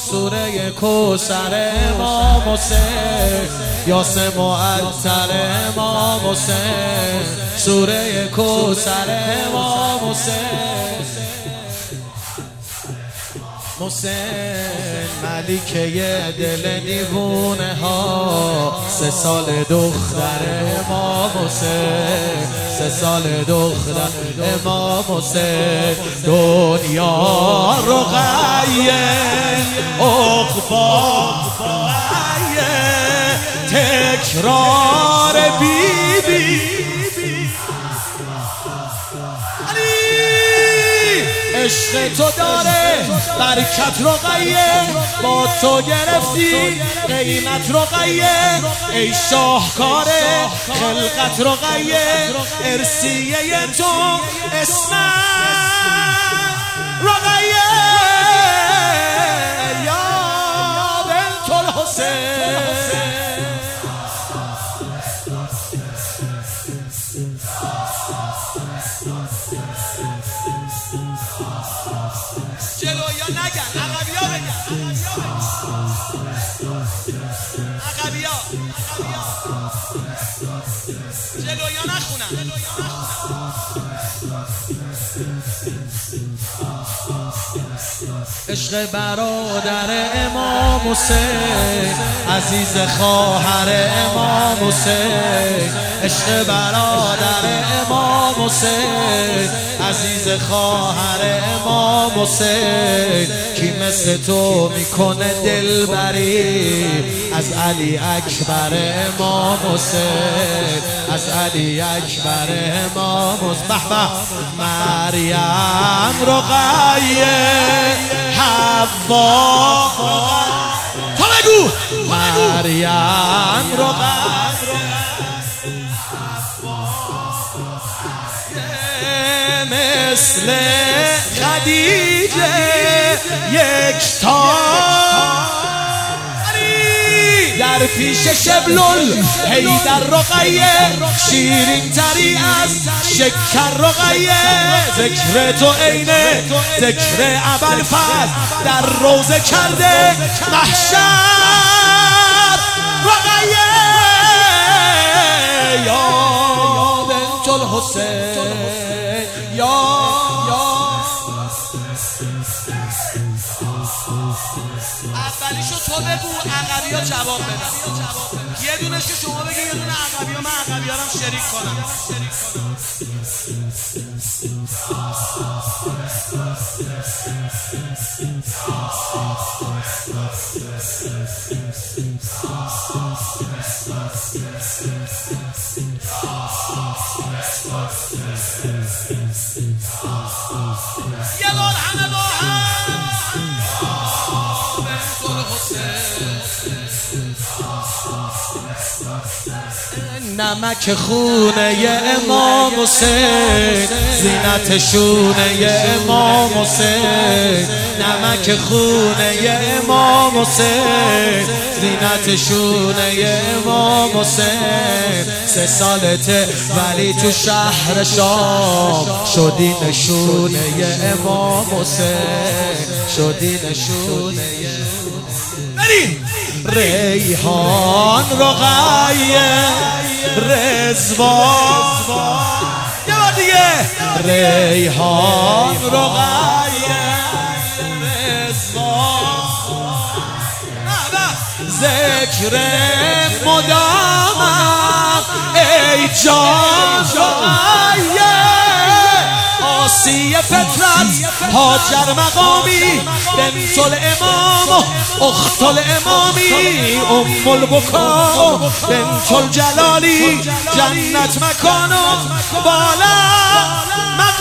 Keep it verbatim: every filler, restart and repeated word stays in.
سوره کوثر امام حسین، یاسین معطر امام حسین، سوره کوثر امام حسین، حسین ملکه دل دیوونه ها، سه سال دختر امام حسین، سه سال دختر امام حسین، دنیا رقیه عقبا رقیه، تکرار بی بی عشق تو داره برکت رقیه، با تو گرفتی قیمت رقیه، ای شاهکار خلقت رقیه، ارثیه تو اسم رقیه، یا بنت الحسین. جلویا نگن، عقبیا بگن، عقبیا، جلویا نخونن. عشق برادر امام حسین، عزیز خواهر امام حسین، عشق برادر امام حسین، عزیز خواهر امام حسین، کی مثل تو میکنه دلبری، از علی اکبر امام حسین، از علی اکبر امام حسین. به به مریم رقیه حوا، تو بگو مریم رقیه مثل خدیجه یکتا، در پیش شبلول حیدر رقیه، شیرین تری از شکر رقیه، ذکر تو عینه ذکر ابوالفضل، در روزه کرده محشر رقیه، یا بنت الحسین، یا اولیشو تو بگو، عقبیا جواب بدن، یه دونش که شما بگی، یه دونه عقبیا، من عقبیا رو شریک کنم. یه بار همه با هم نمک خونه امام حسین، زینت شونه امام حسین، نمک خونه امام حسین، زینت شونه امام حسین، سه سالته ولی تو شهر شام شدی نشونه امام حسین، شدی نشونه. بریم ریحان رقیه رضوان، یه بار دیگه ریحان رقیه رضوان، ذکر مدامم ای جان رقیه، آسیه فطرت هاجر مقامی، بنت الامام اخت الامامی، ام البکا بنت الجلالی، جنت مکانم بالا